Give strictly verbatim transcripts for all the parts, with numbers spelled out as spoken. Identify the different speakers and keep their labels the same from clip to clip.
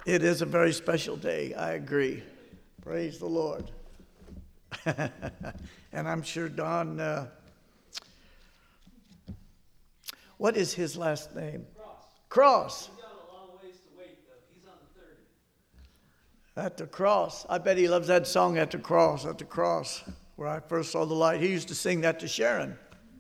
Speaker 1: It is a very special day. I agree. Praise the Lord. And I'm sure Don, uh, what is his last name?
Speaker 2: Cross.
Speaker 1: Cross.
Speaker 2: He's got a long ways to wait, though. He's on the thirty.
Speaker 1: At the cross. I bet he loves that song, At the Cross, At the Cross, where I first saw the light. He used to sing that to Sharon.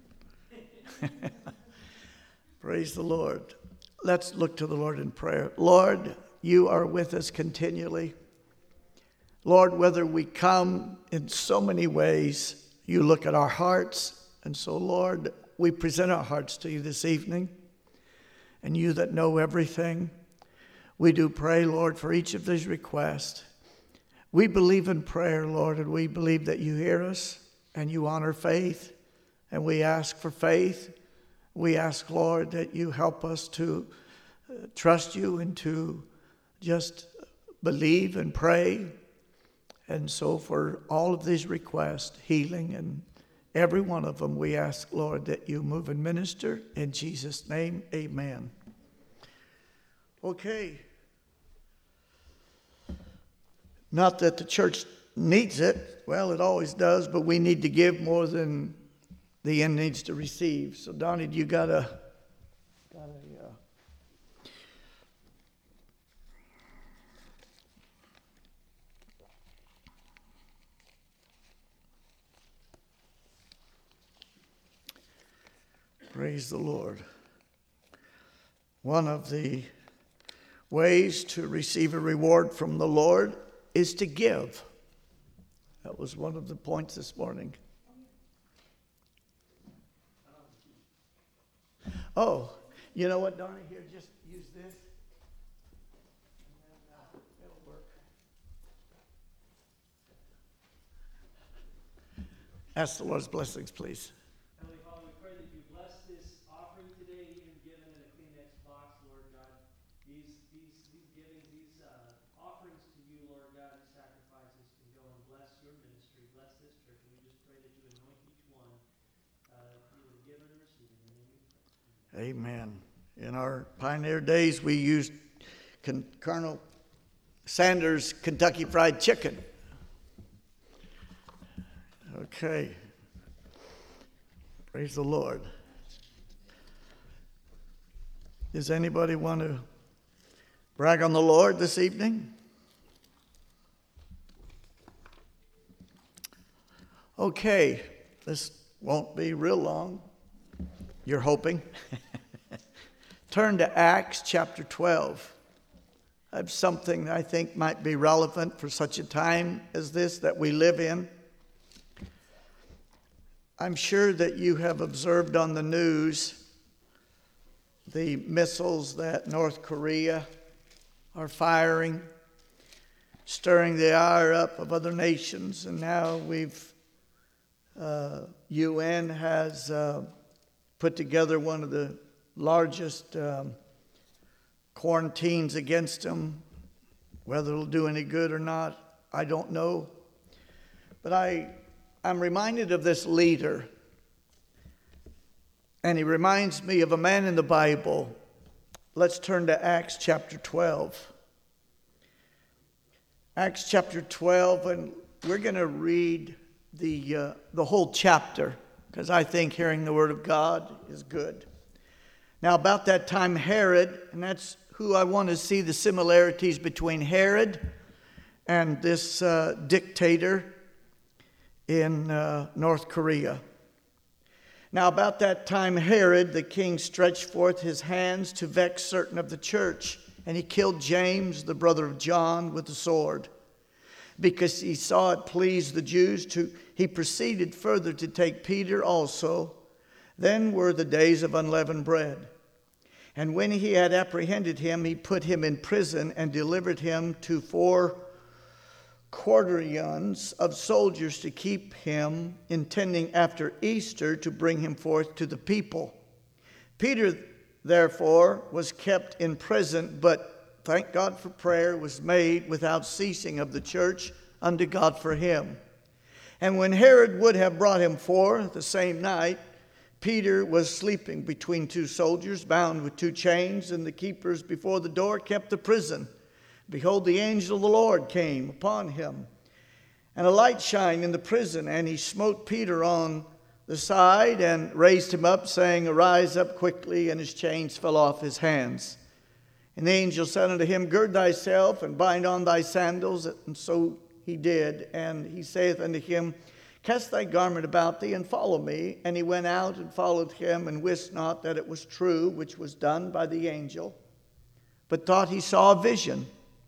Speaker 1: Praise the Lord. Let's look to the Lord in prayer. Lord, you are with us continually. Lord, whether we come in so many ways, you look at our hearts. And so, Lord, we present our hearts to you this evening. And you that know everything, we do pray, Lord, for each of these requests. We believe in prayer, Lord, and we believe that you hear us and you honor faith. And we ask for faith. We ask, Lord, that you help us to uh, trust you and to just believe and pray. And so for all of these requests, healing and every one of them, we ask, Lord, that you move and minister. In Jesus' name, amen. Okay. Not that the church needs it. Well, it always does, but we need to give more than the end needs to receive. So, Donnie, you got a, got a uh, praise the Lord. One of the ways to receive a reward from the Lord is to give. That was one of the points this morning. Oh, you know what, Donnie? Here, just use this. And then uh, it'll work. Ask the Lord's blessings, please.
Speaker 2: Heavenly Father, we pray that you bless this offering today, even given in a Kleenex box, Lord God. These these these givings, these uh, offerings to you, Lord God, these sacrifices can go and bless your ministry, bless this church. And we just pray that you anoint each one, uh, either give and receive in the name of Christ.
Speaker 1: Amen. In our pioneer days, we used Con- Colonel Sanders' Kentucky Fried Chicken. Okay. Praise the Lord. Does anybody want to brag on the Lord this evening? Okay. This won't be real long. You're hoping. Turn to Acts chapter twelve. I have something that I think might be relevant for such a time as this that we live in. I'm sure that you have observed on the news the missiles that North Korea are firing, stirring the ire up of other nations. And now we've, uh, U N has uh, put together one of the largest um, quarantines against them. Whether it'll do any good or not, I don't know. But I, I'm reminded of this leader. And he reminds me of a man in the Bible. Let's turn to Acts chapter twelve. Acts chapter twelve, and we're going to read the uh, the whole chapter, because I think hearing the word of God is good. Now, about that time, Herod, and that's who I want to see the similarities between Herod and this uh, dictator in uh, North Korea. Now, about that time, Herod, the king, stretched forth his hands to vex certain of the church, and he killed James, the brother of John, with the sword. Because he saw it pleased the Jews, to, he proceeded further to take Peter also. Then were the days of unleavened bread. And when he had apprehended him, he put him in prison and delivered him to four quaternions of soldiers to keep him, intending after Easter to bring him forth to the people. Peter, therefore, was kept in prison, but thank God for prayer was made without ceasing of the church unto God for him. And when Herod would have brought him forth the same night, Peter was sleeping between two soldiers, bound with two chains, and the keepers before the door kept the prison. behold, the angel of the Lord came upon him, and a light shined in the prison, and he smote Peter on the side and raised him up, saying, Arise up quickly, and his chains fell off his hands. And the angel said unto him, Gird thyself, and bind on thy sandals. And so he did. And he saith unto him, Cast thy garment about thee, and follow me. And he went out and followed him, and wist not that it was true, which was done by the angel, but thought he saw a vision.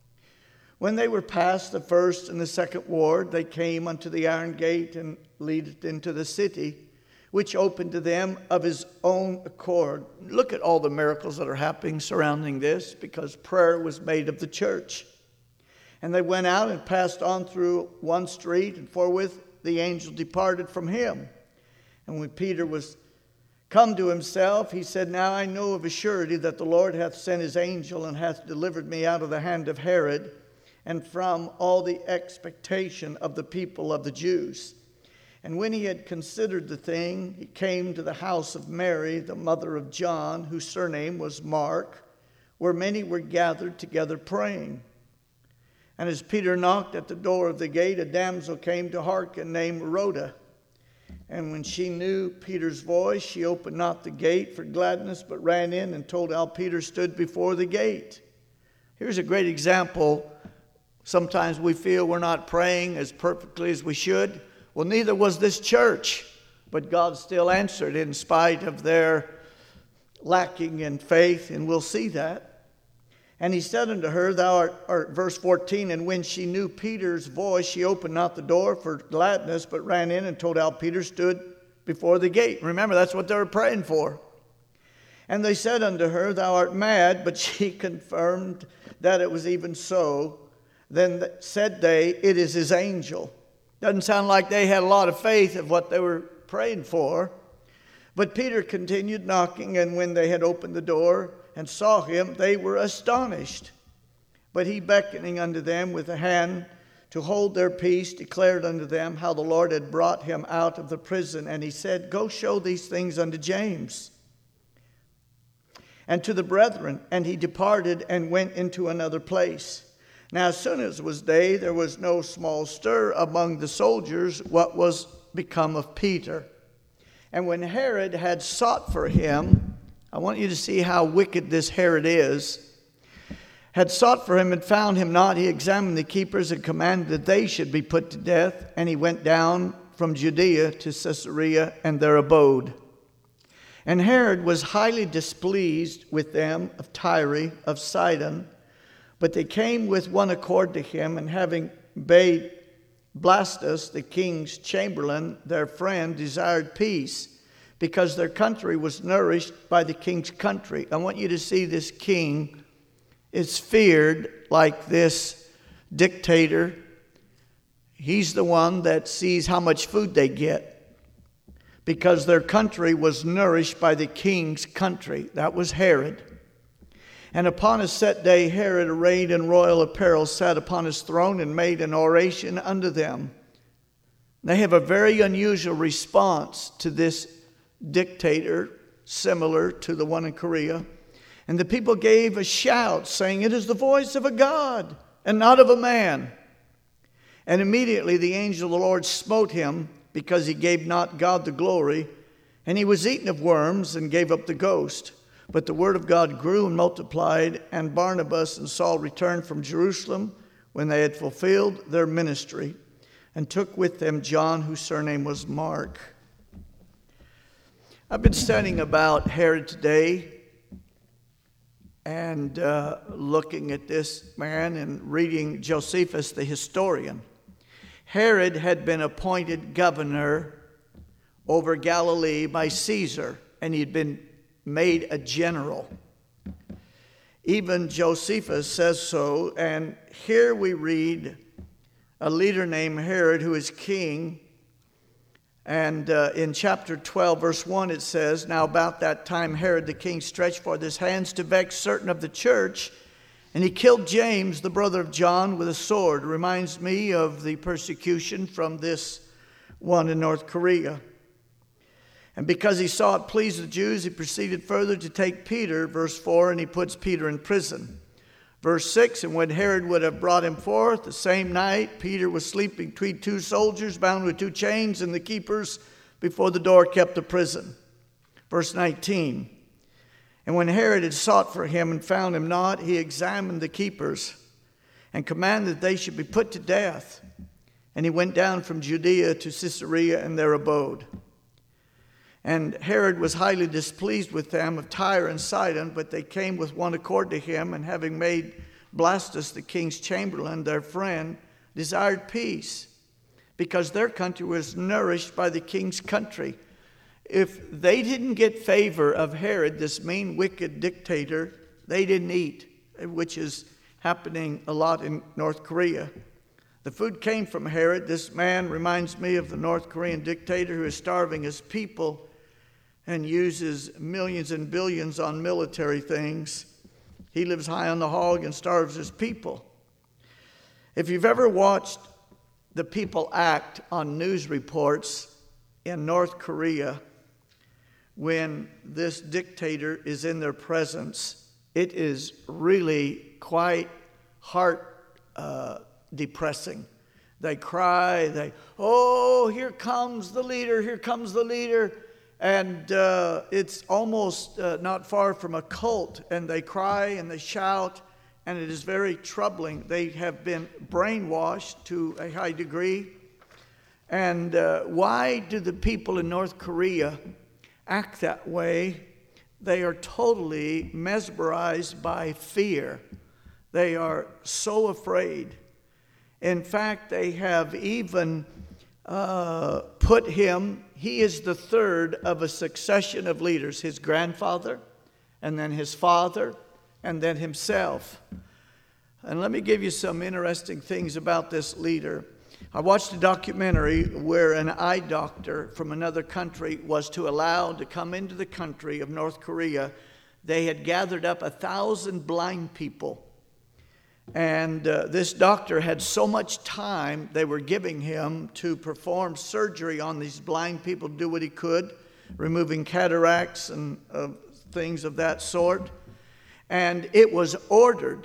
Speaker 1: When they were past the first and the second ward, they came unto the iron gate, and leaded into the city, which opened to them of his own accord. Look at all the miracles that are happening surrounding this, because prayer was made of the church. And they went out and passed on through one street, and forthwith the angel departed from him. And when Peter was come to himself, he said, Now I know of a surety that the Lord hath sent his angel, and hath delivered me out of the hand of Herod, and from all the expectation of the people of the Jews. And when he had considered the thing, he came to the house of Mary, the mother of John, whose surname was Mark, where many were gathered together praying. And as Peter knocked at the door of the gate, a damsel came to hearken, named Rhoda. And when she knew Peter's voice, she opened not the gate for gladness, but ran in and told how Peter stood before the gate. Here's a great example. Sometimes we feel we're not praying as perfectly as we should. Well, neither was this church, but God still answered in spite of their lacking in faith, and we'll see that. And he said unto her, Thou art, or verse fourteen, and when she knew Peter's voice, she opened not the door for gladness, but ran in and told how Peter stood before the gate. Remember, that's what they were praying for. And they said unto her, Thou art mad, but she confirmed that it was even so. Then said they, It is his angel. Doesn't sound like they had a lot of faith of what they were praying for. But Peter continued knocking, and when they had opened the door and saw him, they were astonished. But he, beckoning unto them with a hand to hold their peace, declared unto them how the Lord had brought him out of the prison. And he said, Go show these things unto James and to the brethren. And he departed and went into another place. Now as soon as it was day, there was no small stir among the soldiers what was become of Peter. And when Herod had sought for him, I want you to see how wicked this Herod is, had sought for him and found him not, he examined the keepers and commanded that they should be put to death. And he went down from Judea to Caesarea, and there abode. And Herod was highly displeased with them of Tyre, of Sidon. But they came with one accord to him, and having bade Blastus, the king's chamberlain, their friend, desired peace, because their country was nourished by the king's country. I want you to see this king is feared like this dictator. He's the one that sees how much food they get, because their country was nourished by the king's country. That was Herod. And upon a set day, Herod, arrayed in royal apparel, sat upon his throne and made an oration unto them. They have a very unusual response to this dictator, similar to the one in Korea. And the people gave a shout, saying, It is the voice of a God, and not of a man. And immediately the angel of the Lord smote him, because he gave not God the glory. And he was eaten of worms, and gave up the ghost. But the word of God grew and multiplied, and Barnabas and Saul returned from Jerusalem when they had fulfilled their ministry, and took with them John, whose surname was Mark. I've been studying about Herod today, and uh, looking at this man and reading Josephus, the historian. Herod had been appointed governor over Galilee by Caesar, and he'd been made a general. Even Josephus says so, and here we read a leader named Herod who is king, and uh, in chapter twelve, verse one, it says, Now about that time Herod the king stretched forth his hands to vex certain of the church, and he killed James, the brother of John, with a sword. It reminds me of the persecution from this one in North Korea. And because he saw it pleased the Jews, he proceeded further to take Peter, verse four, and he puts Peter in prison. Verse six, and when Herod would have brought him forth, the same night Peter was sleeping between two soldiers, bound with two chains, and the keepers before the door kept the prison. Verse nineteen, and when Herod had sought for him and found him not, he examined the keepers and commanded that they should be put to death. And he went down from Judea to Caesarea and there abode. And Herod was highly displeased with them of Tyre and Sidon, but they came with one accord to him, and having made Blastus the king's chamberlain their friend, desired peace, because their country was nourished by the king's country. If they didn't get favor of Herod, this mean, wicked dictator, they didn't eat, which is happening a lot in North Korea. The food came from Herod. This man reminds me of the North Korean dictator who is starving his people and uses millions and billions on military things. He lives high on the hog and starves his people. If you've ever watched the people act on news reports in North Korea when this dictator is in their presence, it is really quite heart uh, depressing. They cry, they, oh, here comes the leader, here comes the leader. And uh, it's almost uh, not far from a cult. And they cry and they shout, and it is very troubling. They have been brainwashed to a high degree. And uh, why do the people in North Korea act that way? They are totally mesmerized by fear. They are so afraid. In fact, they have even uh, put him, he is the third of a succession of leaders, his grandfather, and then his father, and then himself. And let me give you some interesting things about this leader. I watched a documentary where an eye doctor from another country was to allow to come into the country of North Korea. They had gathered up a thousand blind people. And uh, this doctor had so much time they were giving him to perform surgery on these blind people, do what he could, removing cataracts and uh, things of that sort. And it was ordered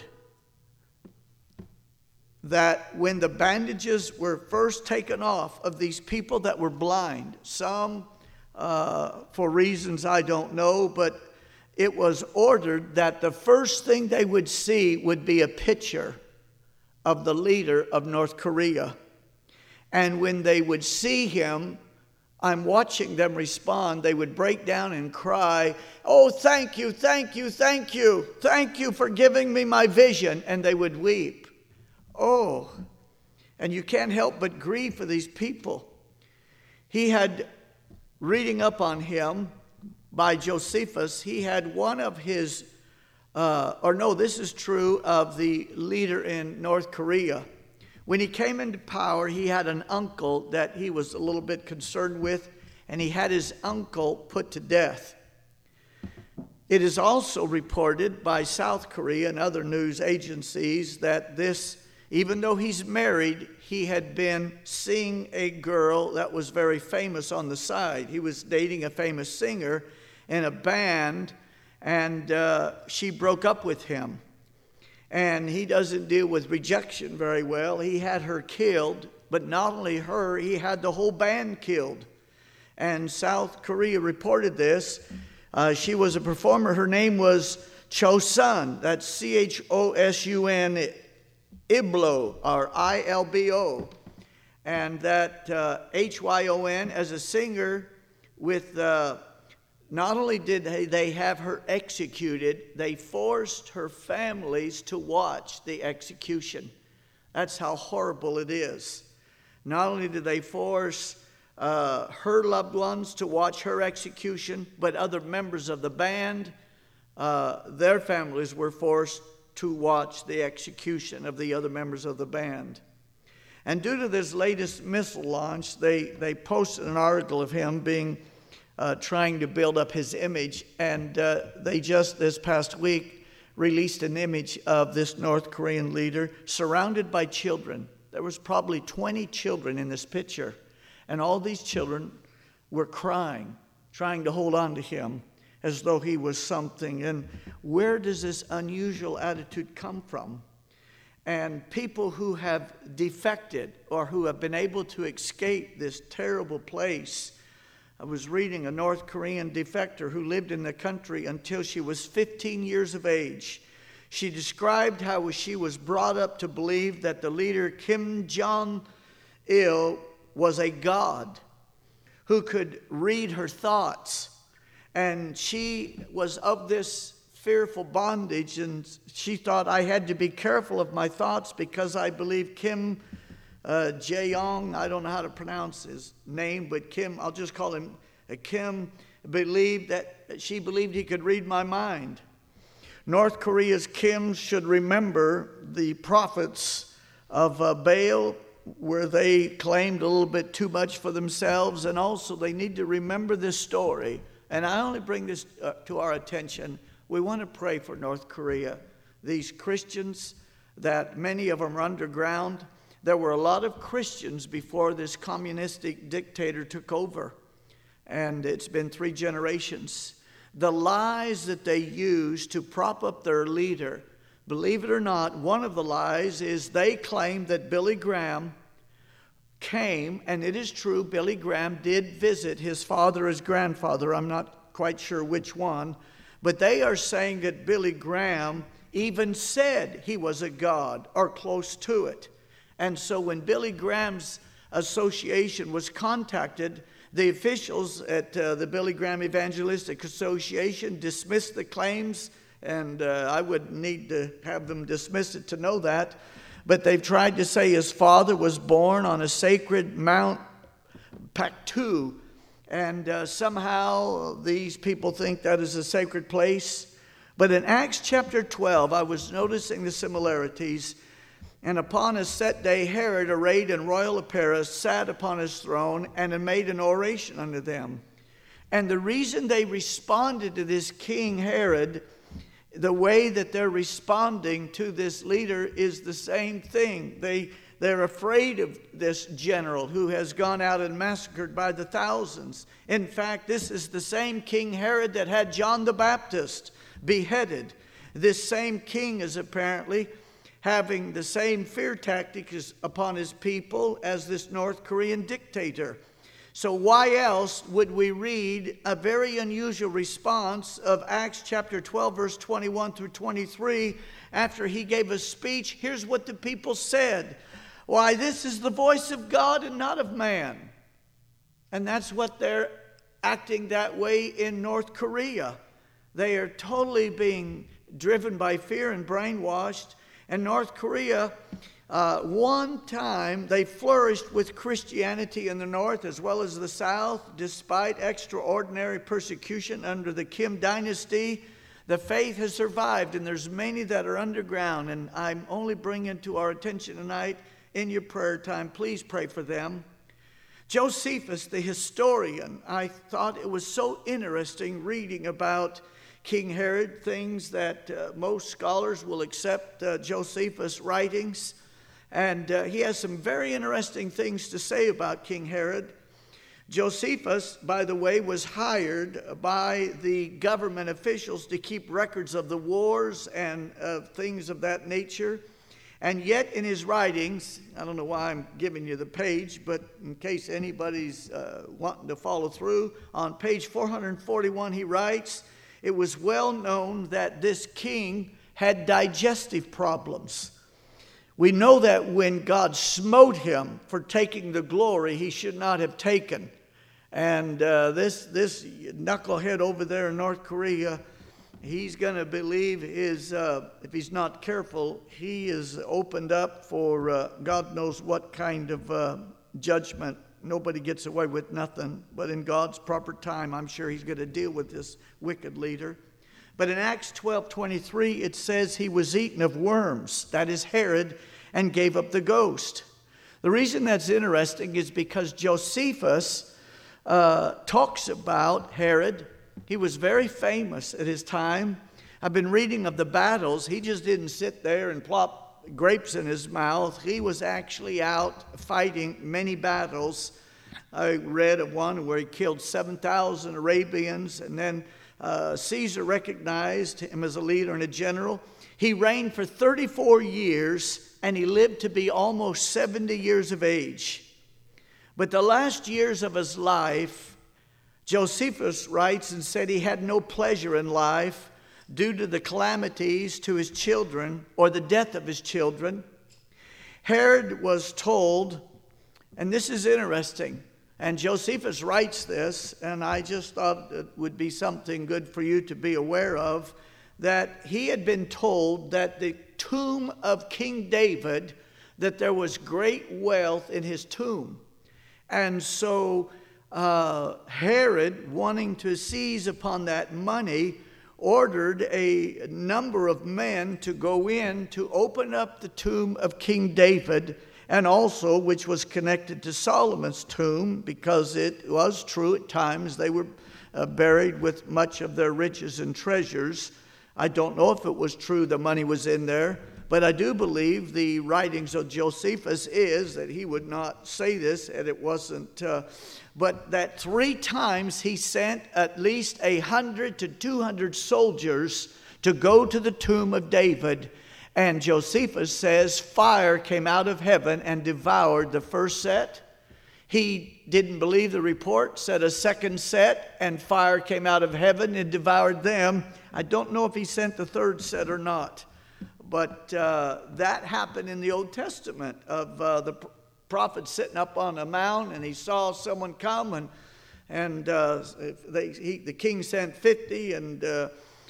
Speaker 1: that when the bandages were first taken off of these people that were blind, some uh, for reasons I don't know, but it was ordered that the first thing they would see would be a picture of the leader of North Korea. And when they would see him, I'm watching them respond, they would break down and cry, oh, thank you, thank you, thank you, thank you for giving me my vision. And they would weep. Oh, and you can't help but grieve for these people. He had, reading up on him, by Josephus, he had one of his, uh, or no, this is true of the leader in North Korea. When he came into power, he had an uncle that he was a little bit concerned with, and he had his uncle put to death. It is also reported by South Korea and other news agencies that this, even though he's married, he had been seeing a girl that was very famous on the side. He was dating a famous singer in a band, and uh, she broke up with him. And he doesn't deal with rejection very well. He had her killed, but not only her, he had the whole band killed. And South Korea reported this. Uh, she was a performer. Her name was Chosun. That's C H O S U N, Iblo, or I L B O. And that uh, H Y O N, as a singer with... Uh, Not only did they have her executed, they forced her families to watch the execution. That's how horrible it is. Not only did they force uh, her loved ones to watch her execution, but other members of the band, uh, their families were forced to watch the execution of the other members of the band. And due to this latest missile launch, they, they posted an article of him being Uh, trying to build up his image. And uh, they just this past week released an image of this North Korean leader surrounded by children. There was probably twenty children in this picture. And all these children were crying, trying to hold on to him. as though he was something. And where does this unusual attitude come from? And people who have defected or who have been able to escape this terrible place. I was reading a North Korean defector who lived in the country until she was fifteen years of age. She described how she was brought up to believe that the leader Kim Jong-il was a god who could read her thoughts. And she was of this fearful bondage, and she thought, I had to be careful of my thoughts because I believe Kim uh, Jae-yong, I don't know how to pronounce his name, but Kim, I'll just call him uh, Kim, believed that she believed he could read my mind. North Korea's Kim should remember the prophets of uh, Baal, where they claimed a little bit too much for themselves, and also they need to remember this story. And I only bring this uh, to our attention. We want to pray for North Korea. These Christians, that many of them are underground. There were a lot of Christians before this communistic dictator took over, and it's been three generations. The lies that they use to prop up their leader, believe it or not, one of the lies is they claim that Billy Graham came, and it is true, Billy Graham did visit his father, his grandfather. I'm not quite sure which one, but they are saying that Billy Graham even said he was a god or close to it. And so when Billy Graham's association was contacted, the officials at uh, the Billy Graham Evangelistic Association dismissed the claims, and uh, I would need to have them dismiss it to know that. But they've tried to say his father was born on a sacred Mount Paktu, and uh, somehow these people think that is a sacred place. But in Acts chapter twelve, I was noticing the similarities. And upon a set day, Herod, arrayed in royal apparel, sat upon his throne and had made an oration unto them. And the reason they responded to this King Herod, the way that they're responding to this leader is the same thing. They, they're afraid of this general who has gone out and massacred by the thousands. In fact, this is the same King Herod that had John the Baptist beheaded. This same king is apparently having the same fear tactics upon his people as this North Korean dictator. So why else would we read a very unusual response of Acts chapter twelve, verse twenty-one through twenty-three, after he gave a speech? Here's what the people said. Why, this is the voice of God and not of man. And that's what they're acting that way in North Korea. They are totally being driven by fear and brainwashed. And North Korea, uh, one time they flourished with Christianity in the north as well as the south, despite extraordinary persecution under the Kim dynasty. The faith has survived, and there's many that are underground. And I'm only bringing to our attention tonight in your prayer time. Please pray for them. Josephus, the historian, I thought it was so interesting reading about King Herod, things that uh, most scholars will accept uh, Josephus' writings. And uh, he has some very interesting things to say about King Herod. Josephus, by the way, was hired by the government officials to keep records of the wars and uh, things of that nature. And yet in his writings, I don't know why I'm giving you the page, but in case anybody's uh, wanting to follow through, on page four forty-one he writes, it was well known that this king had digestive problems. We know that when God smote him for taking the glory he should not have taken. And uh, this, this knucklehead over there in North Korea, he's going to believe his, uh, if he's not careful, he is opened up for uh, God knows what kind of uh, judgment. Nobody gets away with nothing, but in God's proper time, I'm sure he's going to deal with this wicked leader. But in Acts twelve twenty-three, it says he was eaten of worms, that is Herod, and gave up the ghost. The reason that's interesting is because Josephus uh, talks about Herod. He was very famous at his time. I've been reading of the battles. He just didn't sit there and plop grapes in his mouth. He was actually out fighting many battles. I read of one where he killed seven thousand Arabians and then uh, Caesar recognized him as a leader and a general. He reigned for thirty-four years, and he lived to be almost seventy years of age. But the last years of his life, Josephus writes and said he had no pleasure in life due to the calamities to his children or the death of his children. Herod was told, and this is interesting, and Josephus writes this, and I just thought it would be something good for you to be aware of, that he had been told that the tomb of King David, that there was great wealth in his tomb. And so uh, Herod, wanting to seize upon that money, ordered a number of men to go in to open up the tomb of King David, and also which was connected to Solomon's tomb, because it was true at times they were uh, buried with much of their riches and treasures. I don't know if it was true the money was in there, but I do believe the writings of Josephus is that he would not say this, and it wasn't, uh, but that three times he sent at least a hundred to two hundred soldiers to go to the tomb of David. And Josephus says fire came out of heaven and devoured the first set. He didn't believe the report, said a second set, and fire came out of heaven and devoured them. I don't know if he sent the third set or not. But uh, that happened in the Old Testament of uh, the prophet sitting up on a mount, and he saw someone come, and and uh, they, he, the king sent fifty, and uh,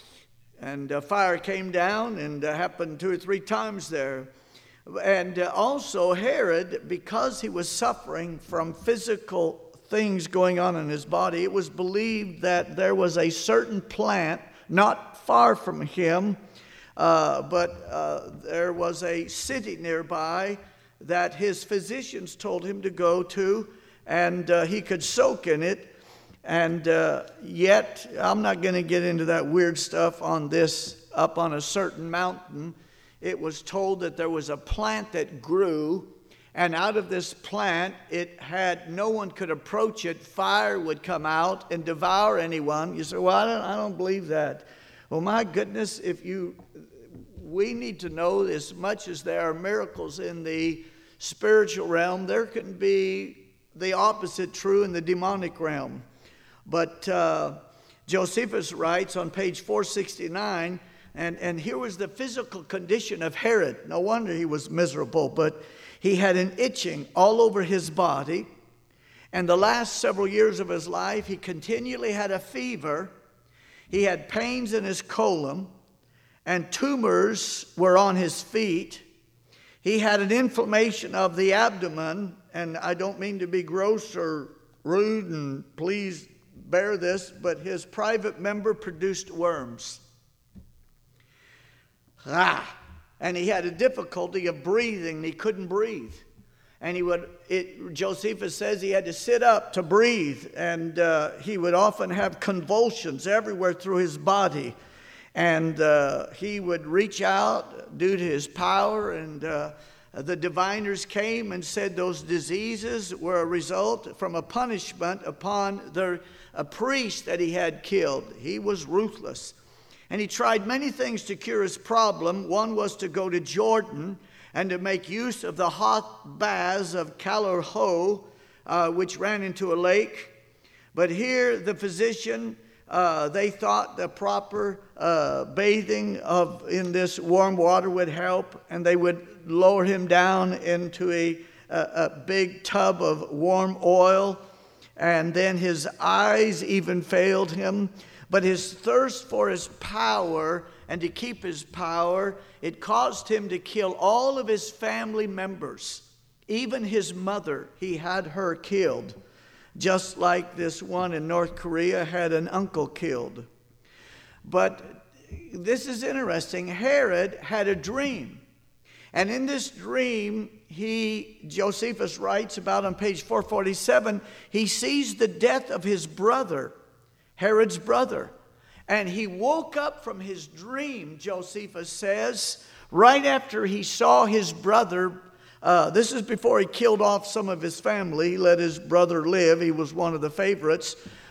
Speaker 1: and uh, fire came down, and uh, happened two or three times there. And uh, also Herod, because he was suffering from physical things going on in his body, it was believed that there was a certain plant not far from him, Uh, but uh, there was a city nearby that his physicians told him to go to, and uh, he could soak in it. And uh, yet, I'm not going to get into that weird stuff on this, up on a certain mountain. It was told that there was a plant that grew, and out of this plant, it had, no one could approach it. Fire would come out and devour anyone. You say, well, I don't, I don't believe that. Well, my goodness, if you, we need to know, as much as there are miracles in the spiritual realm, there can be the opposite true in the demonic realm. But uh, Josephus writes on page four sixty-nine, and, and here was the physical condition of Herod. No wonder he was miserable, but he had an itching all over his body. And the last several years of his life, he continually had a fever. He had pains in his colon, and tumors were on his feet. He had an inflammation of the abdomen, and I don't mean to be gross or rude, and please bear this, but his private member produced worms. Ah, and he had a difficulty of breathing. He couldn't breathe. And he would, it, Josephus says he had to sit up to breathe, and uh, he would often have convulsions everywhere through his body. And uh, he would reach out due to his power, and uh, the diviners came and said those diseases were a result from a punishment upon the, a priest that he had killed. He was ruthless. And he tried many things to cure his problem. One was to go to Jordan and to make use of the hot baths of Kalorho, uh, which ran into a lake. But here the physician, uh, they thought the proper uh, bathing of in this warm water would help, and they would lower him down into a, a, a big tub of warm oil, and then his eyes even failed him. But his thirst for his power and to keep his power, it caused him to kill all of his family members. Even his mother, he had her killed. Just like this one in North Korea had an uncle killed. But this is interesting. Herod had a dream. And in this dream, he, Josephus writes about on page four forty-seven, he sees the death of his brother, Herod's brother. And he woke up from his dream, Josephus says, right after he saw his brother. Uh, this is before he killed off some of his family. He let his brother live. He was one of the favorites.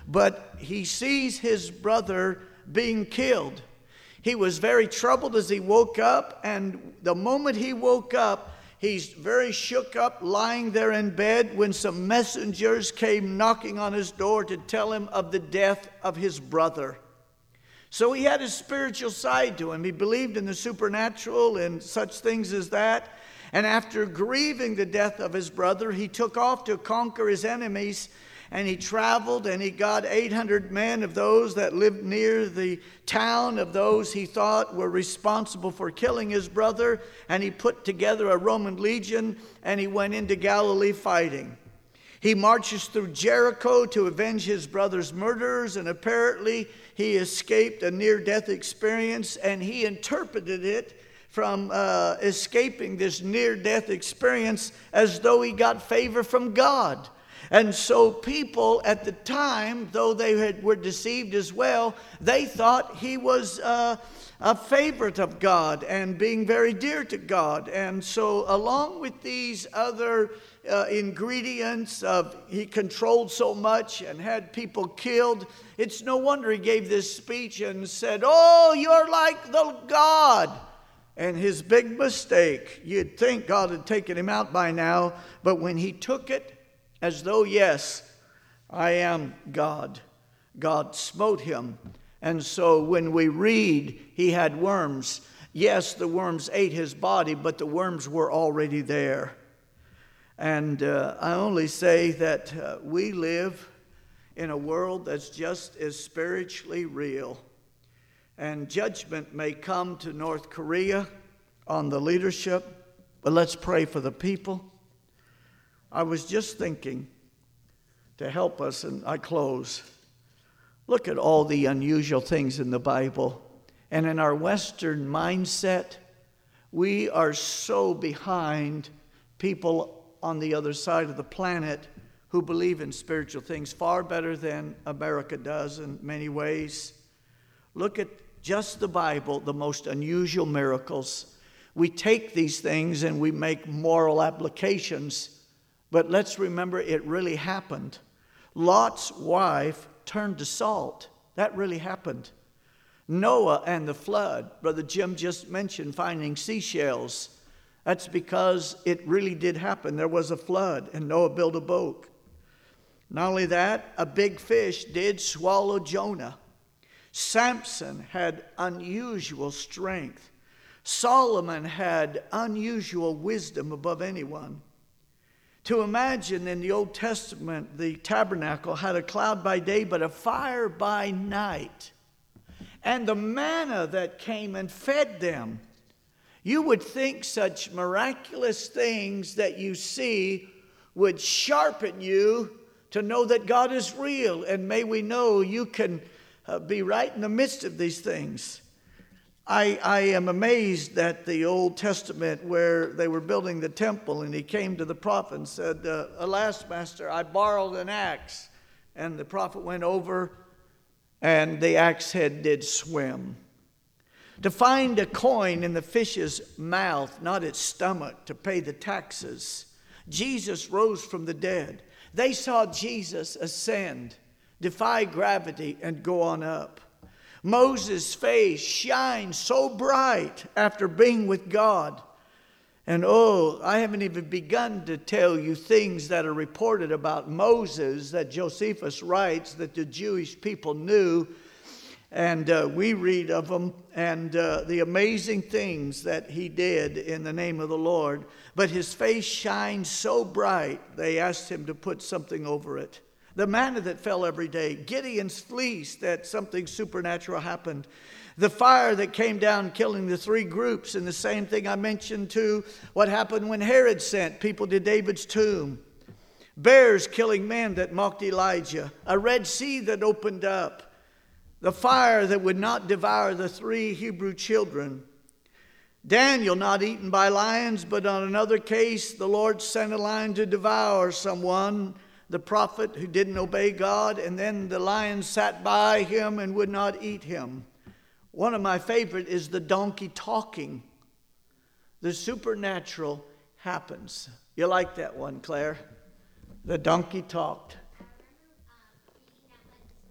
Speaker 1: but he sees his brother being killed. He was very troubled as he woke up, and the moment he woke up, he's very shook up, lying there in bed, when some messengers came knocking on his door to tell him of the death of his brother. So he had a spiritual side to him. He believed in the supernatural and such things as that. And after grieving the death of his brother, he took off to conquer his enemies. And he traveled, and he got eight hundred men of those that lived near the town, of those he thought were responsible for killing his brother. And he put together a Roman legion, and he went into Galilee fighting. He marches through Jericho to avenge his brother's murderers, and apparently he escaped a near-death experience, and he interpreted it from uh, escaping this near-death experience as though he got favor from God. And so people at the time, though they had, were deceived as well, they thought he was uh, a favorite of God and being very dear to God. And so along with these other uh, ingredients of he controlled so much and had people killed, it's no wonder he gave this speech and said, "Oh, you're like the God." And his big mistake, you'd think God had taken him out by now, but when he took it, as though, yes, I am God, God smote him. And so when we read he had worms, yes, the worms ate his body, but the worms were already there. And uh, I only say that uh, we live in a world that's just as spiritually real. And judgment may come to North Korea on the leadership, but let's pray for the people. I was just thinking, to help us, and I close, look at all the unusual things in the Bible. And in our Western mindset, we are so behind people on the other side of the planet who believe in spiritual things far better than America does in many ways. Look at just the Bible, the most unusual miracles. We take these things and we make moral applications. But let's remember it really happened. Lot's wife turned to salt. That really happened. Noah and the flood. Brother Jim just mentioned finding seashells. That's because it really did happen. There was a flood and Noah built a boat. Not only that, a big fish did swallow Jonah. Samson had unusual strength. Solomon had unusual wisdom above anyone. To imagine in the Old Testament, the tabernacle had a cloud by day, but a fire by night. And the manna that came and fed them. You would think such miraculous things that you see would sharpen you to know that God is real. And may we know you can uh, be right in the midst of these things. I, I am amazed at the Old Testament where they were building the temple, and he came to the prophet and said, uh, "Alas, master, I borrowed an axe." And the prophet went over, and the axe head did swim. To find a coin in the fish's mouth, not its stomach, to pay the taxes. Jesus rose from the dead. They saw Jesus ascend, defy gravity, and go on up. Moses' face shines so bright after being with God. And oh, I haven't even begun to tell you things that are reported about Moses that Josephus writes that the Jewish people knew. And uh, we read of them and uh, the amazing things that he did in the name of the Lord. But his face shines so bright, they asked him to put something over it. The manna that fell every day, Gideon's fleece, that something supernatural happened. The fire that came down killing the three groups, and the same thing I mentioned too, what happened when Herod sent people to David's tomb. Bears killing men that mocked Elijah. A Red Sea that opened up. The fire that would not devour the three Hebrew children. Daniel not eaten by lions, but on another case, the Lord sent a lion to devour someone, the prophet who didn't obey God, and then the lion sat by him and would not eat him. One of my favorite is the donkey talking. The supernatural happens. You like that one, Claire? The donkey talked.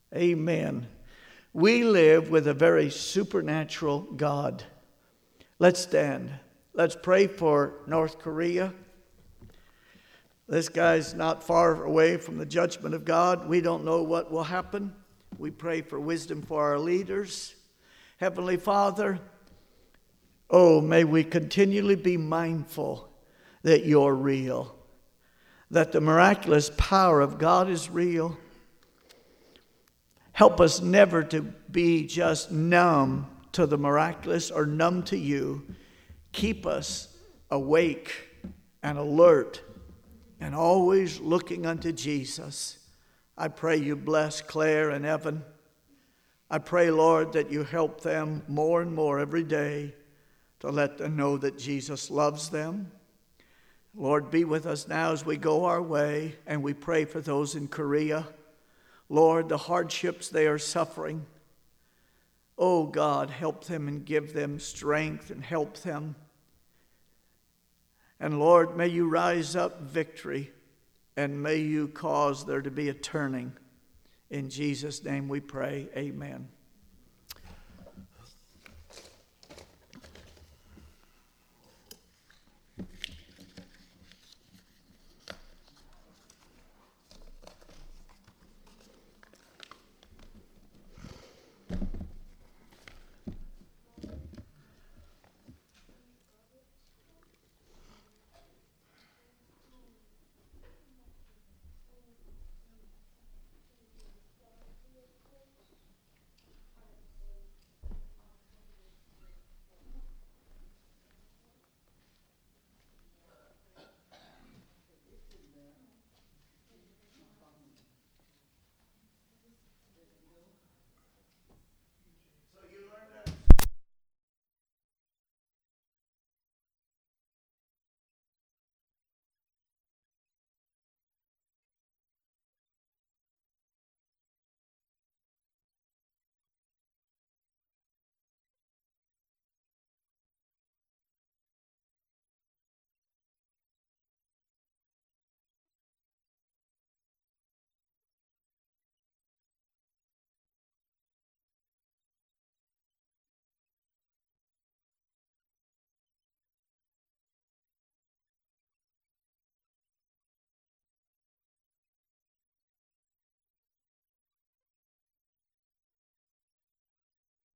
Speaker 1: Amen. We live with a very supernatural God. Let's stand. Let's pray for North Korea. This guy's not far away from the judgment of God. We don't know what will happen. We pray for wisdom for our leaders. Heavenly Father, oh, may we continually be mindful that you're real, that the miraculous power of God is real. Help us never to be just numb to the miraculous or numb to you. Keep us awake and alert and always looking unto Jesus. I pray you bless Claire and Evan. I pray, Lord, that you help them more and more every day to let them know that Jesus loves them. Lord, be with us now as we go our way, and we pray for those in Korea. Lord, the hardships they are suffering. Oh God, help them and give them strength and help them. And Lord, may you rise up victory, and may you cause there to be a turning. In Jesus' name we pray, amen.